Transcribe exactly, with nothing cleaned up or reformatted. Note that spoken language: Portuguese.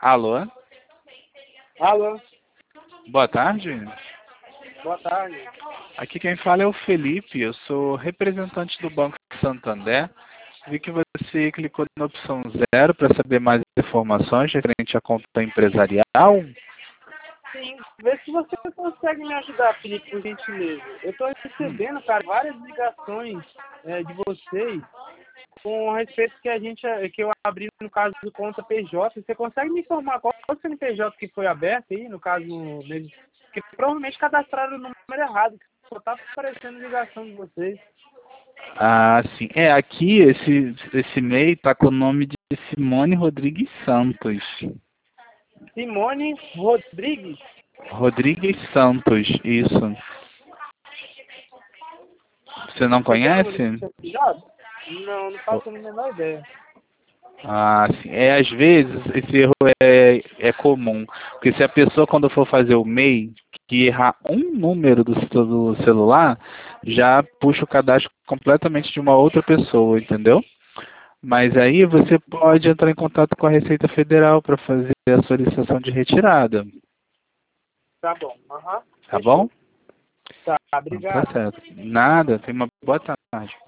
Alô? Alô, Boa tarde. boa tarde. Aqui quem fala é o Felipe, eu sou representante do Banco Santander. Vi que você clicou na opção zero para saber mais informações referente à conta empresarial. Sim, vê se você consegue me ajudar, Felipe, por gentileza. Eu estou recebendo, cara, várias ligações é, de vocês com respeito que a gente, que eu abri no caso do conta P J. Você consegue me informar qual é o C N P J que foi aberto aí, no caso dele? Porque provavelmente cadastraram o número errado, que só está aparecendo ligação de vocês. Ah, sim. É, aqui esse, esse e-mail está com o nome de Simone Rodrigues Santos. Simone Rodrigues? Rodrigues Santos, isso. Você não Você tem o número conhece? do C N P J? Não, não faço a menor ideia. Ah, sim. É, às vezes esse erro é, é comum. Porque se a pessoa, quando for fazer o MEI, que errar um número do, do celular, já puxa o cadastro completamente de uma outra pessoa, entendeu? Mas aí você pode entrar em contato com a Receita Federal para fazer a solicitação de retirada. Tá bom, aham. Tá bom? Fechou. Tá, Então, tá obrigado. certo. Nada, tenha uma boa tarde.